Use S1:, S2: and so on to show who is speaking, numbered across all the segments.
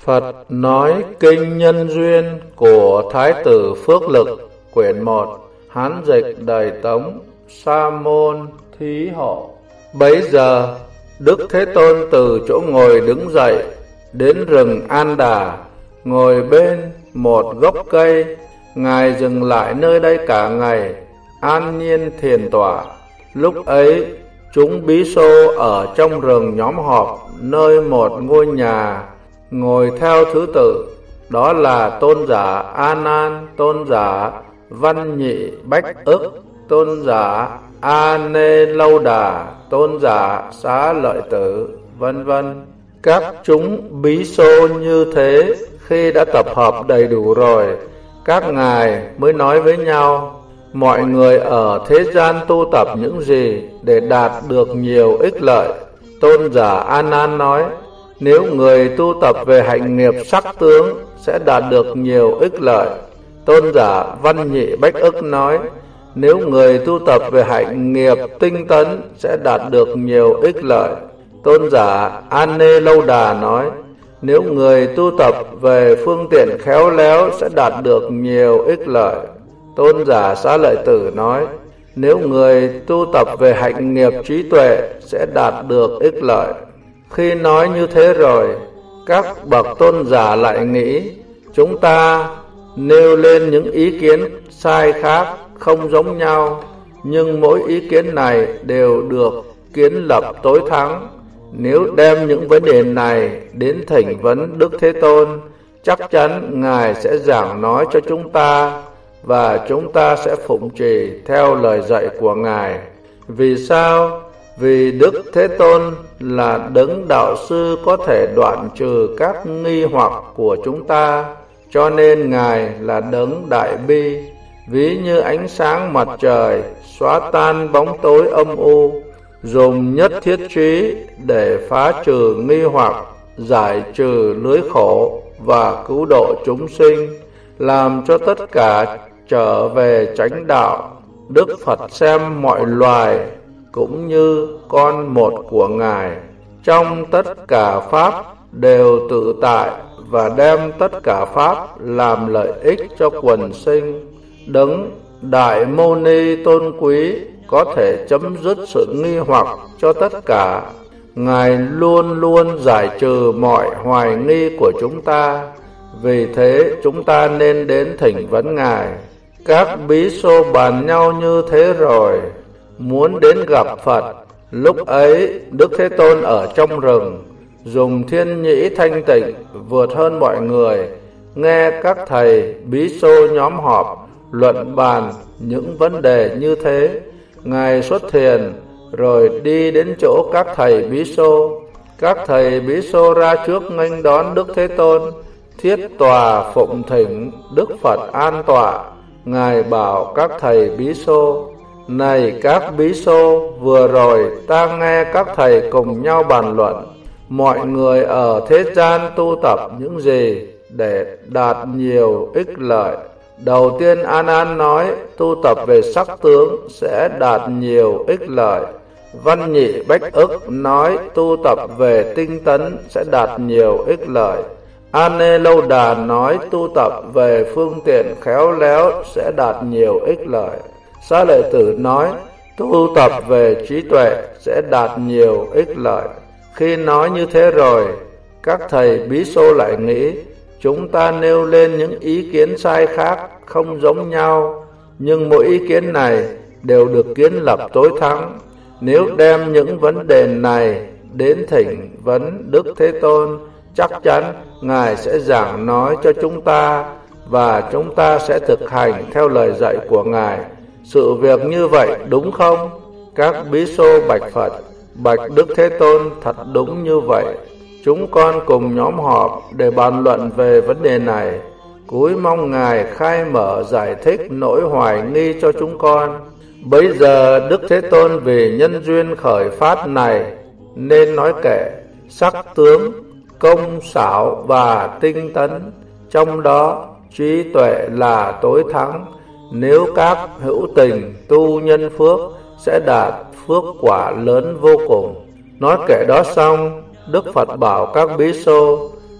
S1: Phật nói Kinh Nhân Duyên của Thái tử Phước Lực, quyển 1, Hán dịch Đời Tống, Sa môn Thí Hộ. Bấy giờ Đức Thế Tôn từ chỗ ngồi đứng dậy, đến rừng An Đà, ngồi bên một gốc cây. Ngài dừng lại nơi đây cả ngày, an nhiên thiền tọa. Lúc ấy chúng bí xô ở trong rừng nhóm họp nơi một ngôi nhà, ngồi theo thứ tự. Đó là tôn giả A Nan, tôn giả Văn Nhị Bách Ức, tôn giả A Nê Lâu Đà, tôn giả Xá Lợi Tử, vân vân. Các chúng bí xô như thế, khi đã tập hợp đầy đủ rồi, các ngài mới nói với nhau: mọi người ở thế gian tu tập những gì để đạt được nhiều ích lợi? Tôn giả A Nan nói: nếu người tu tập về hạnh nghiệp sắc tướng sẽ đạt được nhiều ích lợi. Tôn giả Văn Nhị Bách Ức nói: nếu người tu tập về hạnh nghiệp tinh tấn sẽ đạt được nhiều ích lợi. Tôn giả An Nê Lâu Đà nói: nếu người tu tập về phương tiện khéo léo sẽ đạt được nhiều ích lợi. Tôn giả Xá Lợi Tử nói: nếu người tu tập về hạnh nghiệp trí tuệ sẽ đạt được ích lợi. Khi nói như thế rồi, các bậc tôn giả lại nghĩ: chúng ta nêu lên những ý kiến sai khác, không giống nhau, nhưng mỗi ý kiến này đều được kiến lập tối thắng. Nếu đem những vấn đề này đến thỉnh vấn Đức Thế Tôn, chắc chắn Ngài sẽ giảng nói cho chúng ta, và chúng ta sẽ phụng trì theo lời dạy của Ngài. Vì sao? Vì Đức Thế Tôn là đấng đạo sư có thể đoạn trừ các nghi hoặc của chúng ta, cho nên Ngài là đấng đại bi. Ví như ánh sáng mặt trời xóa tan bóng tối âm u, dùng nhất thiết trí để phá trừ nghi hoặc, giải trừ lưới khổ và cứu độ chúng sinh, làm cho tất cả trở về chánh đạo. Đức Phật xem mọi loài cũng như con một của Ngài, trong tất cả pháp đều tự tại và đem tất cả pháp làm lợi ích cho quần sinh. Đấng Đại Mâu Ni tôn quý có thể chấm dứt sự nghi hoặc cho tất cả. Ngài luôn luôn giải trừ mọi hoài nghi của chúng ta. Vì thế chúng ta nên đến thỉnh vấn Ngài. Các bí xô bàn nhau như thế rồi, muốn đến gặp Phật. Lúc ấy Đức Thế Tôn ở trong rừng, dùng thiên nhĩ thanh tịnh vượt hơn mọi người, nghe các thầy bí xô nhóm họp luận bàn những vấn đề như thế. Ngài xuất thiền rồi đi đến chỗ các thầy bí xô. Các thầy bí xô ra trước nghênh đón Đức Thế Tôn, thiết tòa phụng thỉnh Đức Phật an tọa. Ngài bảo các thầy bí xô: này các bí xô, vừa rồi ta nghe các thầy cùng nhau bàn luận mọi người ở thế gian tu tập những gì để đạt nhiều ích lợi. Đầu tiên A Nan nói tu tập về sắc tướng sẽ đạt nhiều ích lợi. Văn Nhị Bách Ức nói tu tập về tinh tấn sẽ đạt nhiều ích lợi. A Nê Lâu Đà nói tu tập về phương tiện khéo léo sẽ đạt nhiều ích lợi. Xá Lợi Tử nói tu tập về trí tuệ sẽ đạt nhiều ích lợi. Khi nói như thế rồi, các thầy bí xô lại nghĩ: chúng ta nêu lên những ý kiến sai khác, không giống nhau, nhưng mỗi ý kiến này đều được kiến lập tối thắng. Nếu đem những vấn đề này đến thỉnh vấn Đức Thế Tôn, chắc chắn Ngài sẽ giảng nói cho chúng ta, và chúng ta sẽ thực hành theo lời dạy của Ngài. Sự việc như vậy đúng không? Các bí xô bạch Phật: bạch Đức Thế Tôn, thật đúng như vậy. Chúng con cùng nhóm họp để bàn luận về vấn đề này, cúi mong Ngài khai mở giải thích nỗi hoài nghi cho chúng con. Bấy giờ Đức Thế Tôn vì nhân duyên khởi phát này nên nói kể sắc tướng, công xảo và tinh tấn, trong đó trí tuệ là tối thắng. Nếu các hữu tình tu nhân phước sẽ đạt phước quả lớn vô cùng. Nói kể đó xong, Đức Phật bảo các bí xô: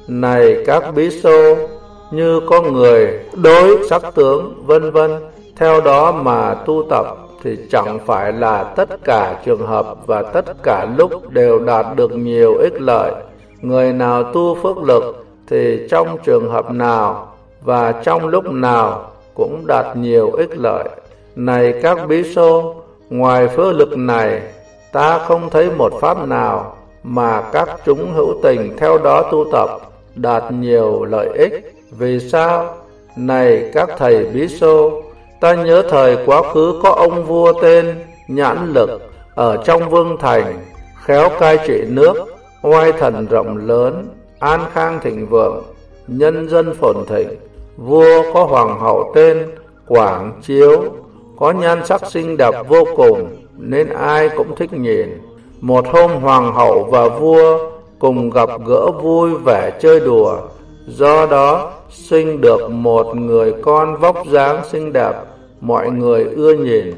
S1: Này các bí xô, như có người đối sắc tướng vân vân, theo đó mà tu tập, thì chẳng phải là tất cả trường hợp và tất cả lúc đều đạt được nhiều ích lợi. Người nào tu phước lực thì trong trường hợp nào và trong lúc nào cũng đạt nhiều ích lợi. Này các bí xô, ngoài phước lực này, ta không thấy một pháp nào mà các chúng hữu tình theo đó tu tập đạt nhiều lợi ích. Vì sao? Này các thầy bí xô, ta nhớ thời quá khứ có ông vua tên Nhãn Lực ở trong vương thành, khéo cai trị nước, oai thần rộng lớn, an khang thịnh vượng, nhân dân phồn thịnh. Vua có hoàng hậu tên Quảng Chiếu, có nhan sắc xinh đẹp vô cùng nên ai cũng thích nhìn. Một hôm hoàng hậu và vua cùng gặp gỡ vui vẻ chơi đùa, do đó sinh được một người con vóc dáng xinh đẹp, mọi người ưa nhìn.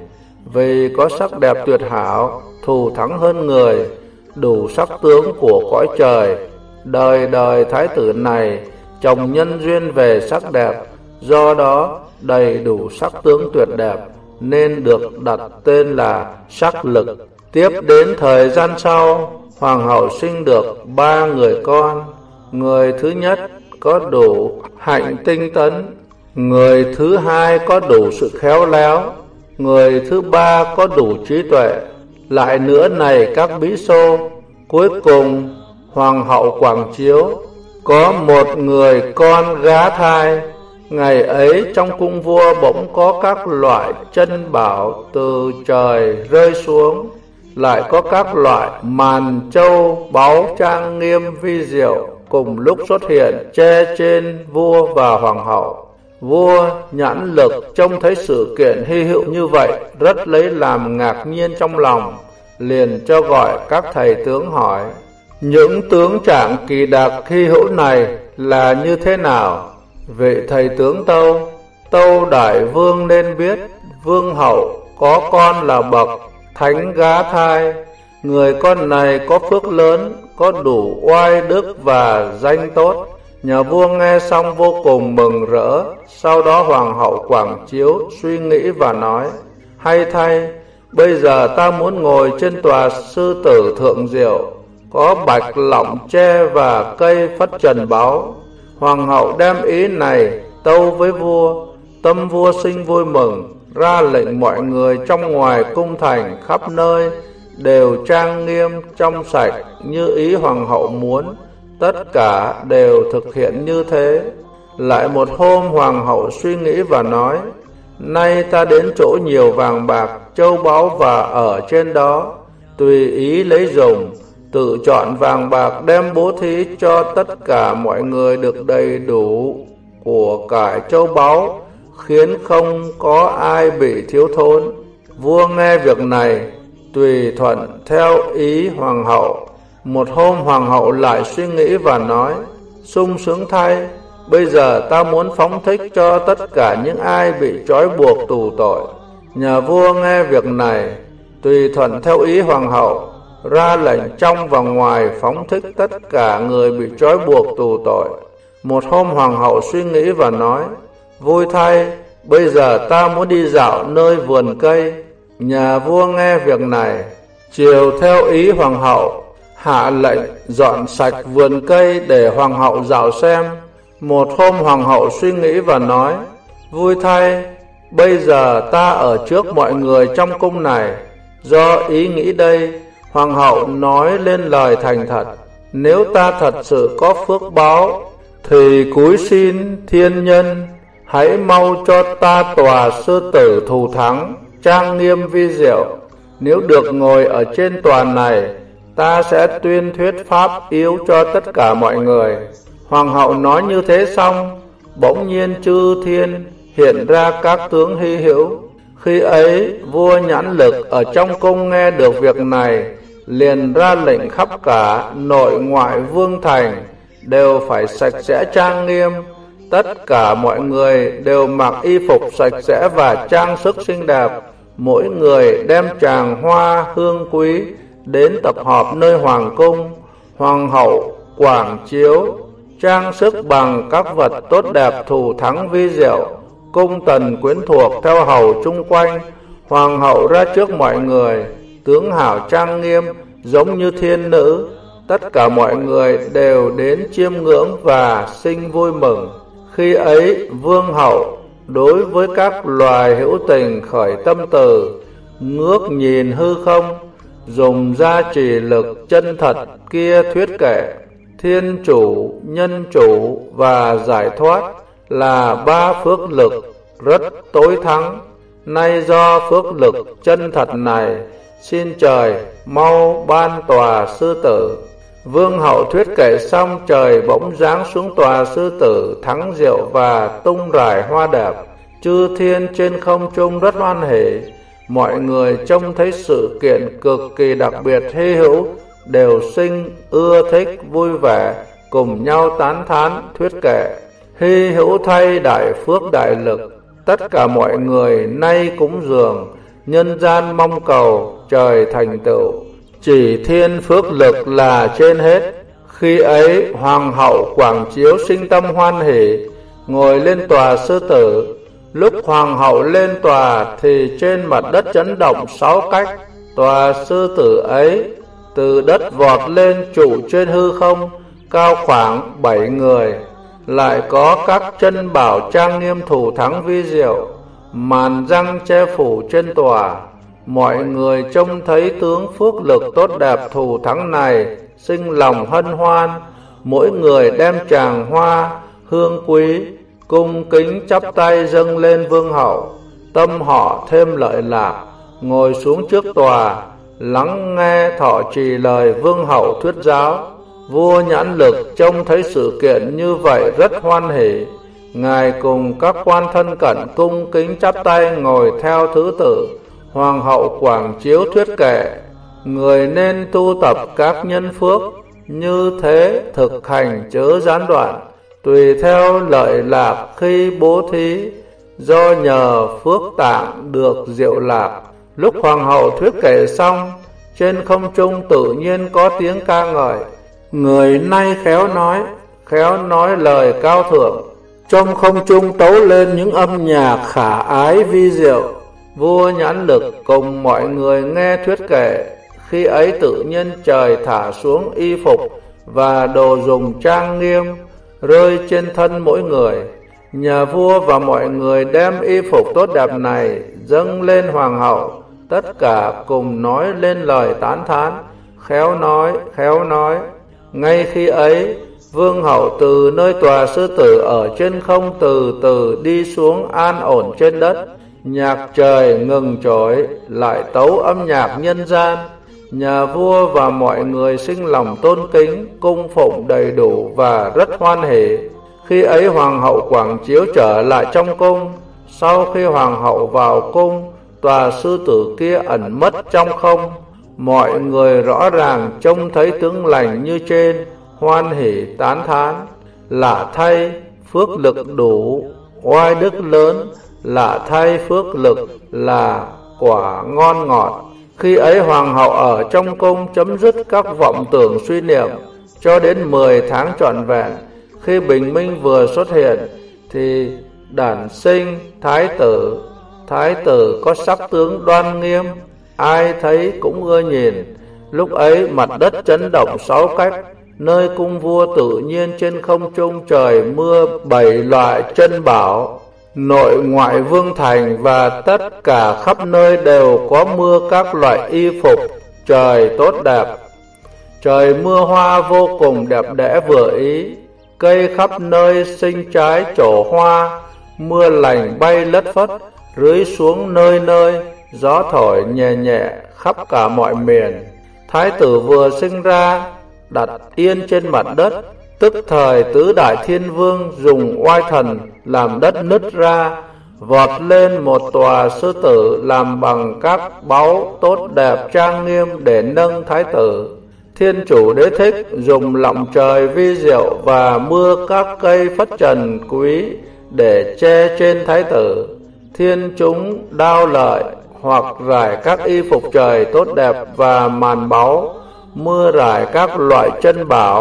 S1: Vì có sắc đẹp tuyệt hảo, thù thắng hơn người, đủ sắc tướng của cõi trời. Đời đời thái tử này trồng nhân duyên về sắc đẹp, do đó đầy đủ sắc tướng tuyệt đẹp, nên được đặt tên là Sắc Lực. Tiếp đến thời gian sau, hoàng hậu sinh được 3 người con. Người thứ nhất có đủ hạnh tinh tấn, người thứ hai có đủ sự khéo léo, người thứ ba có đủ trí tuệ. Lại nữa này các bí xô, cuối cùng hoàng hậu Quảng Chiếu có một người con gá thai. Ngày ấy trong cung vua bỗng có các loại chân bảo từ trời rơi xuống, lại có các loại màn châu báu trang nghiêm vi diệu cùng lúc xuất hiện che trên vua và hoàng hậu. Vua Nhãn Lực trông thấy sự kiện hy hữu như vậy, rất lấy làm ngạc nhiên trong lòng, liền cho gọi các thầy tướng hỏi: những tướng trạng kỳ đặc hy hữu này là như thế nào? Vị thầy tướng Tâu đại vương nên biết, vương hậu có con là bậc thánh gá thai. Người con này có phước lớn, có đủ oai đức và danh tốt. Nhà vua nghe xong vô cùng mừng rỡ. Sau đó hoàng hậu Quảng Chiếu suy nghĩ và nói: hay thay, bây giờ ta muốn ngồi trên tòa sư tử thượng diệu, có bạch lọng tre và cây phất trần báu. Hoàng hậu đem ý này tâu với vua. Tâm vua sinh vui mừng, ra lệnh mọi người trong ngoài cung thành khắp nơi đều trang nghiêm trong sạch như ý hoàng hậu muốn. Tất cả đều thực hiện như thế. Lại một hôm hoàng hậu suy nghĩ và nói: nay ta đến chỗ nhiều vàng bạc châu báu và ở trên đó, tùy ý lấy dùng, tự chọn vàng bạc đem bố thí cho tất cả mọi người được đầy đủ của cải châu báu, khiến không có ai bị thiếu thốn. Vua nghe việc này, tùy thuận theo ý hoàng hậu. Một hôm hoàng hậu lại suy nghĩ và nói: sung sướng thay, bây giờ ta muốn phóng thích cho tất cả những ai bị trói buộc tù tội. Nhà vua nghe việc này, tùy thuận theo ý hoàng hậu, ra lệnh trong và ngoài phóng thích tất cả người bị trói buộc tù tội. Một hôm hoàng hậu suy nghĩ và nói: vui thay, bây giờ ta muốn đi dạo nơi vườn cây. Nhà vua nghe việc này, chiều theo ý hoàng hậu, hạ lệnh dọn sạch vườn cây để hoàng hậu dạo xem. Một hôm hoàng hậu suy nghĩ và nói: vui thay, bây giờ ta ở trước mọi người trong cung này. Do ý nghĩ đây, hoàng hậu nói lên lời thành thật: nếu ta thật sự có phước báo, thì cúi xin thiên nhân hãy mau cho ta tòa sư tử thù thắng trang nghiêm vi diệu. Nếu được ngồi ở trên tòa này, ta sẽ tuyên thuyết pháp yếu cho tất cả mọi người. Hoàng hậu nói như thế xong, bỗng nhiên chư thiên hiện ra các tướng hy hữu. Khi ấy vua Nhãn Lực ở trong cung nghe được việc này, liền ra lệnh khắp cả nội ngoại vương thành đều phải sạch sẽ trang nghiêm. Tất cả mọi người đều mặc y phục sạch sẽ và trang sức xinh đẹp. Mỗi người đem tràng hoa hương quý đến tập họp nơi hoàng cung. Hoàng hậu Quảng Chiếu trang sức bằng các vật tốt đẹp thủ thắng vi diệu. Cung tần quyến thuộc theo hầu chung quanh. Hoàng hậu ra trước mọi người, tướng hảo trang nghiêm giống như thiên nữ. Tất cả mọi người đều đến chiêm ngưỡng và sinh vui mừng. Khi ấy vương hậu đối với các loài hữu tình khởi tâm từ, ngước nhìn hư không, dùng gia trì lực chân thật kia thuyết kể. Thiên chủ, nhân chủ và giải thoát là ba phước lực rất tối thắng. Nay do phước lực chân thật này, xin trời mau ban tòa sư tử. Vương hậu thuyết kể xong, trời bỗng giáng xuống tòa sư tử thắng diệu và tung rải hoa đẹp. Chư thiên trên không trung rất hoan hỉ. Mọi người trông thấy sự kiện cực kỳ đặc biệt hy hữu đều sinh ưa thích vui vẻ, cùng nhau tán thán thuyết kể. Hy hữu thay đại phước đại lực, tất cả mọi người nay cúng dường, nhân gian mong cầu trời thành tựu, chỉ thiên phước lực là trên hết. Khi ấy hoàng hậu Quảng Chiếu sinh tâm hoan hỉ, ngồi lên tòa sư tử. Lúc hoàng hậu lên tòa thì trên mặt đất chấn động 6 cách. Tòa sư tử ấy từ đất vọt lên trụ trên hư không, cao khoảng 7 người. Lại có các chân bảo trang nghiêm thủ thắng vi diệu, màn răng che phủ trên tòa. Mọi người trông thấy tướng phước lực tốt đẹp thủ thắng này, sinh lòng hân hoan. Mỗi người đem tràng hoa, hương quý, cung kính chắp tay dâng lên vương hậu. Tâm họ thêm lợi lạc, ngồi xuống trước tòa, lắng nghe thọ trì lời vương hậu thuyết giáo. Vua Nhãn Lực trông thấy sự kiện như vậy rất hoan hỉ. Ngài cùng các quan thân cận cung kính chắp tay ngồi theo thứ tự. Hoàng hậu Quảng Chiếu thuyết kệ: người nên tu tập các nhân phước, như thế thực hành chớ gián đoạn, tùy theo lợi lạc khi bố thí, do nhờ phước tạng được diệu lạc. Lúc hoàng hậu thuyết kể xong, trên không trung tự nhiên có tiếng ca ngợi. Người nay khéo nói lời cao thượng. Trong không trung tấu lên những âm nhạc khả ái vi diệu. Vua Nhãn Lực cùng mọi người nghe thuyết kể. Khi ấy tự nhiên trời thả xuống y phục và đồ dùng trang nghiêm rơi trên thân mỗi người. Nhà vua và mọi người đem y phục tốt đẹp này dâng lên hoàng hậu. Tất cả cùng nói lên lời tán thán: khéo nói. Ngay khi ấy, vương hậu từ nơi tòa sư tử ở trên không từ từ đi xuống an ổn trên đất. Nhạc trời ngừng trỗi, lại tấu âm nhạc nhân gian. Nhà vua và mọi người sinh lòng tôn kính, cung phụng đầy đủ và rất hoan hỉ. Khi ấy hoàng hậu Quảng Chiếu trở lại trong cung. Sau khi hoàng hậu vào cung, tòa sư tử kia ẩn mất trong không. Mọi người rõ ràng trông thấy tướng lành như trên, hoan hỉ tán thán: lạ thay, phước lực đủ, oai đức lớn, lạ thay phước lực là quả ngon ngọt. Khi ấy hoàng hậu ở trong cung chấm dứt các vọng tưởng suy niệm cho đến 10 tháng trọn vẹn. Khi bình minh vừa xuất hiện thì đản sinh thái tử có sắc tướng đoan nghiêm, ai thấy cũng ưa nhìn. Lúc ấy mặt đất chấn động 6 cách. Nơi cung vua tự nhiên trên không trung trời mưa 7 loại chân bảo. Nội ngoại vương thành và tất cả khắp nơi đều có mưa các loại y phục, trời tốt đẹp. Trời mưa hoa vô cùng đẹp đẽ vừa ý. Cây khắp nơi sinh trái trổ hoa, mưa lành bay lất phất rưới xuống nơi nơi, gió thổi nhẹ nhẹ khắp cả mọi miền. Thái tử vừa sinh ra đặt yên trên mặt đất, tức thời tứ đại thiên vương dùng oai thần làm đất nứt ra, vọt lên một tòa sư tử làm bằng các báu tốt đẹp trang nghiêm để nâng thái tử. Thiên chủ Đế Thích dùng lọng trời vi diệu và mưa các cây phất trần quý để che trên thái tử. Thiên chúng đao lợi hoặc rải các y phục trời tốt đẹp và màn báu, mưa rải các loại chân bảo,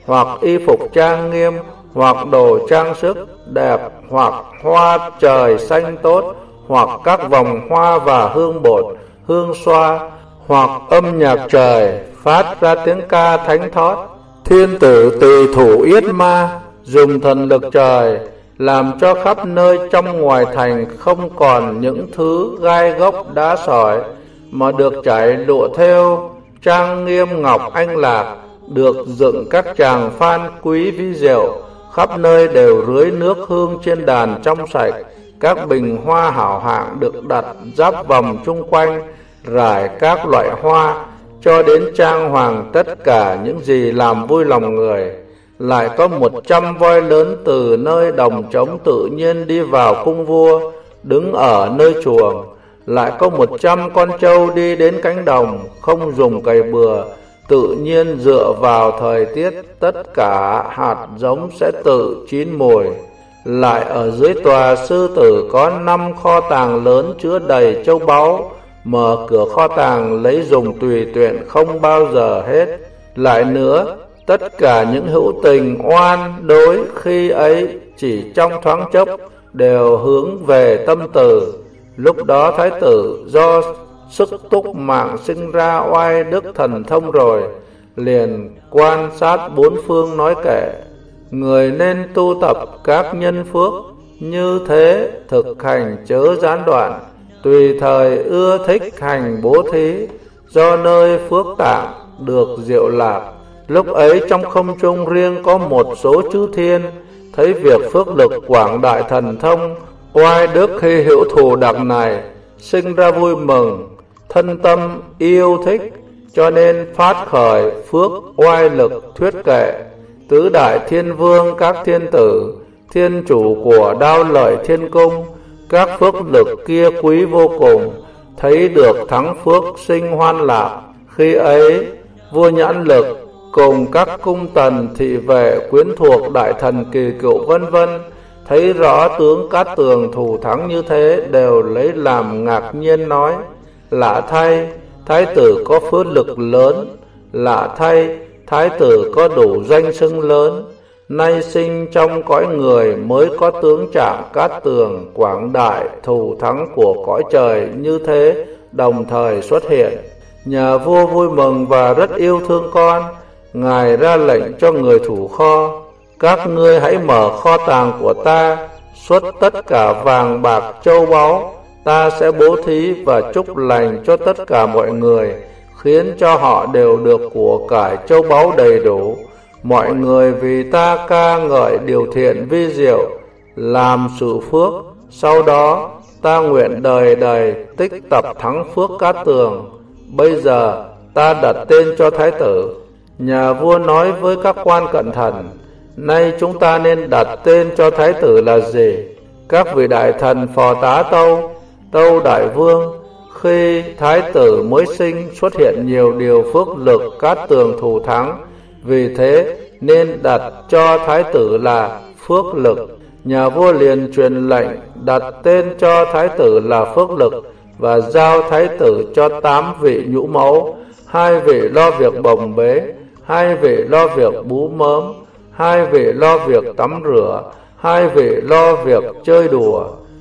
S1: hoặc y phục trang nghiêm, hoặc đồ trang sức đẹp, hoặc hoa trời xanh tốt, hoặc các vòng hoa và hương bột, hương xoa, hoặc âm nhạc trời phát ra tiếng ca thánh thót. Thiên tử tỳ thủ yết ma dùng thần lực trời làm cho khắp nơi trong ngoài thành không còn những thứ gai gốc đá sỏi, mà được trải lụa thêu trang nghiêm ngọc anh lạc, được dựng các tràng phan quý vi diệu, khắp nơi đều rưới nước hương trên đàn trong sạch. Các bình hoa hảo hạng được đặt giáp vòng chung quanh, rải các loại hoa, cho đến trang hoàng tất cả những gì làm vui lòng người. Lại có 100 voi lớn từ nơi đồng trống tự nhiên đi vào cung vua, đứng ở nơi chuồng. Lại có 100 con trâu đi đến cánh đồng, không dùng cày bừa, tự nhiên dựa vào thời tiết, tất cả hạt giống sẽ tự chín mùi. Lại ở dưới tòa sư tử có 5 kho tàng lớn chứa đầy châu báu, mở cửa kho tàng lấy dùng tùy tiện không bao giờ hết. Lại nữa, tất cả những hữu tình oan đối khi ấy chỉ trong thoáng chốc đều hướng về tâm từ. Lúc đó thái tử do sức túc mạng sinh ra oai đức thần thông rồi, liền quan sát bốn phương nói kệ: người nên tu tập các nhân phước, như thế thực hành chớ gián đoạn, tùy thời ưa thích hành bố thí, do nơi phước tạng được diệu lạc. Lúc ấy trong không trung riêng có một số chư thiên thấy việc phước lực quảng đại thần thông, oai đức khi hữu thù đặc này, sinh ra vui mừng, thân tâm yêu thích, cho nên phát khởi phước oai lực thuyết kệ. Tứ đại thiên vương, các thiên tử, thiên chủ của Đao Lợi Thiên Cung, các phước lực kia quý vô cùng, thấy được thắng phước sinh hoan lạc. Khi ấy vua Nhãn Lực cùng các cung tần thị vệ quyến thuộc đại thần kỳ cựu vân vân thấy rõ tướng Cát Tường thù thắng như thế, đều lấy làm ngạc nhiên nói: lạ thay, thái tử có phước lực lớn, lạ thay, thái tử có đủ danh xưng lớn. Nay sinh trong cõi người mới có tướng trạng Cát Tường quảng đại thù thắng của cõi trời như thế đồng thời xuất hiện. Nhà vua vui mừng và rất yêu thương con, ngài ra lệnh cho người thủ kho: các ngươi hãy mở kho tàng của ta, xuất tất cả vàng bạc châu báu, ta sẽ bố thí và chúc lành cho tất cả mọi người, khiến cho họ đều được của cải châu báu đầy đủ. Mọi người vì ta ca ngợi điều thiện vi diệu, làm sự phước. Sau đó ta nguyện đời đời tích tập thắng phước Cát Tường. Bây giờ ta đặt tên cho thái tử. Nhà vua nói với các quan cận thần: nay chúng ta nên đặt tên cho thái tử là gì? Các vị đại thần phò tá tâu: tâu đại vương, khi thái tử mới sinh xuất hiện nhiều điều phước lực Cát Tường thù thắng, vì thế nên đặt cho thái tử là Phước Lực. Nhà vua liền truyền lệnh đặt tên cho thái tử là Phước Lực, và giao thái tử cho 8 vị nhũ mẫu, 2 vị lo việc bồng bế, 2 vị lo việc bú mớm, 2 vị lo việc tắm rửa, 2 vị lo việc chơi đùa.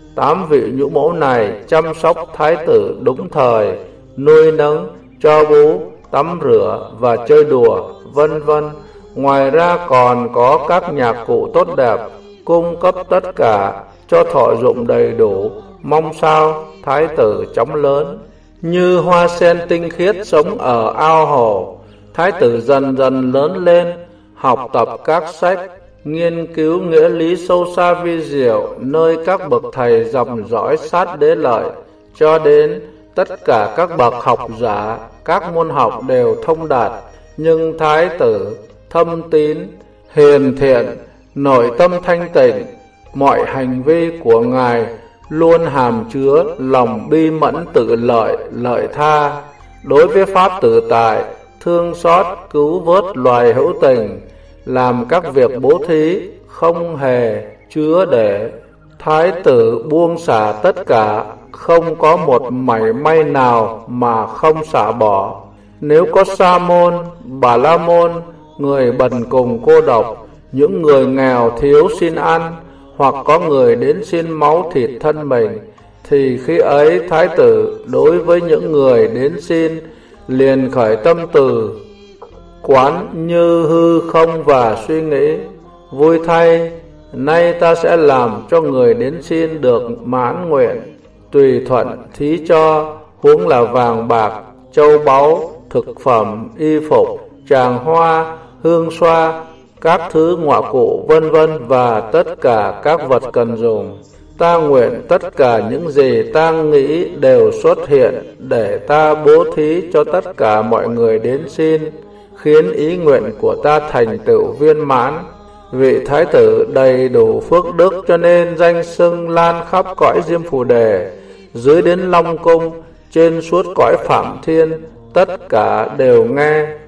S1: 8 vị nhũ mẫu này chăm sóc thái tử đúng thời, nuôi nấng, cho bú, tắm rửa và chơi đùa, vân vân. Ngoài ra còn có các nhạc cụ tốt đẹp, cung cấp tất cả cho thọ dụng đầy đủ, mong sao thái tử chóng lớn. Như hoa sen tinh khiết sống ở ao hồ, thái tử dần dần lớn lên, học tập các sách, nghiên cứu nghĩa lý sâu xa vi diệu nơi các bậc thầy dòng dõi sát đế lợi, cho đến tất cả các bậc học giả, các môn học đều thông đạt. Nhưng thái tử thâm tín, hiền thiện, nội tâm thanh tịnh, mọi hành vi của ngài luôn hàm chứa lòng bi mẫn tự lợi, lợi tha. Đối với pháp tự tại, thương xót cứu vớt loài hữu tình, làm các việc bố thí không hề chứa để. Thái tử buông xả tất cả, không có một mảy may nào mà không xả bỏ. Nếu có Sa môn, Bà La môn, người bần cùng cô độc, những người nghèo thiếu xin ăn, hoặc có người đến xin máu thịt thân mình, thì khi ấy thái tử đối với những người đến xin liền khởi tâm từ quán như hư không và suy nghĩ: vui thay, nay ta sẽ làm cho người đến xin được mãn nguyện, tùy thuận thí cho, huống là vàng bạc, châu báu, thực phẩm, y phục, tràng hoa, hương xoa, các thứ ngọa cụ vân vân và tất cả các vật cần dùng. Ta nguyện tất cả những gì ta nghĩ đều xuất hiện để ta bố thí cho tất cả mọi người đến xin, khiến ý nguyện của ta thành tựu viên mãn. Vị thái tử đầy đủ phước đức cho nên danh xưng lan khắp cõi Diêm Phù Đề, dưới đến Long Cung, trên suốt cõi Phạm Thiên, tất cả đều nghe.